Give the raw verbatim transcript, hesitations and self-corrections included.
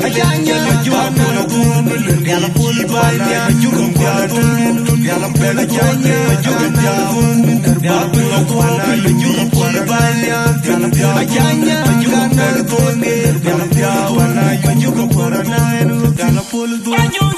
Ajanya Jumana Gun, Yala Pull Banya, Jum Quadun, Yala Bella Janya, Jumana, Yala Puana, Jum Pull Banya, Ajanya Jumana Gun, Yala Puana, Jum Puana, Yala Pull